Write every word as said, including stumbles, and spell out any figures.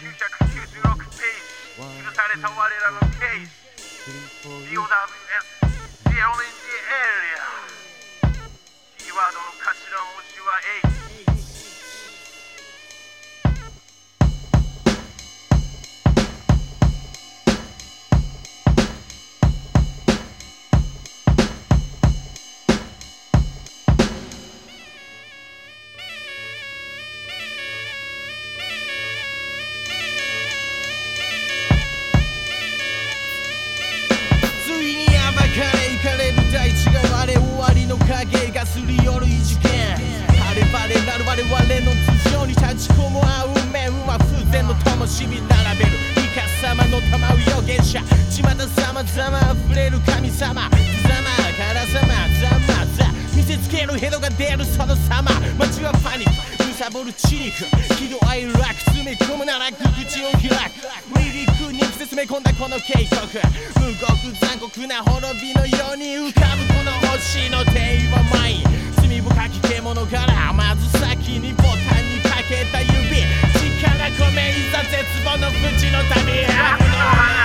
ひゃくきゅうじゅうろくページ記された我らのページ ディーオーダブリューエス Zero in the area キーワードの頭文字は H 大地が割れ終わりの影がすり寄る異次元晴れ晴れなる我々の頭上に立ち込む青面は風前の灯火並べるイカ様の玉う預言者巷様々溢れる神様無様からさまざまざ見せつけるヘドが出るその様街はパニック貪る血肉喜怒哀楽詰め込むなら口を開くリリックに詰め込んだこの警告無極残酷な滅びのように浮かぶこの星の帝王前罪深き獣からまず先にボタンにかけた指力込めいざ絶望の淵の旅